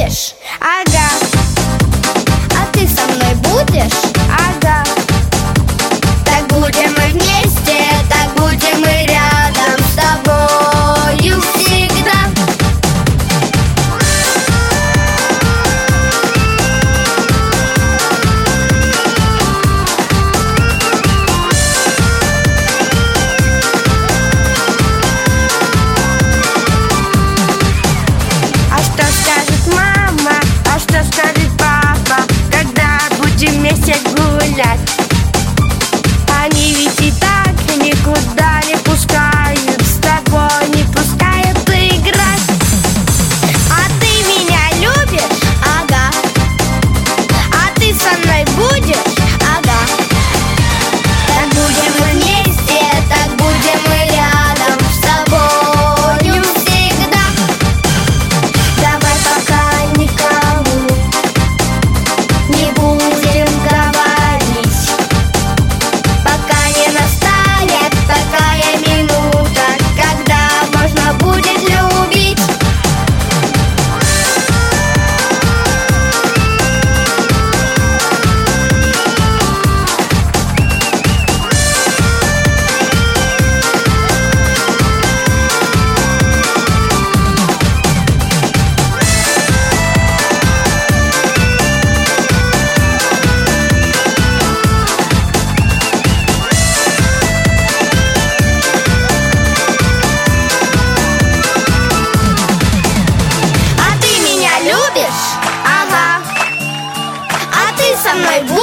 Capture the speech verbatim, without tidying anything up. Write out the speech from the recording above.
любишь? Ага. А ты со мной будешь? Ага. Так будем мы вместе, так будем мы рядом с тобою всегда. А что скажет мама? А что скажет папа, когда будем вместе гулять? Они ведь и так никуда не пускают, с тобой не пускают играть. А ты меня любишь? Ага. А ты со мной будешь? Ага. Так будем мы вместе, так будем мы рядом с тобою всегда. Давай пока никому не будем говорить, пока не настанет такая минута, когда можно будет любить. А ты меня любишь? Ага. А ты со мной будешь?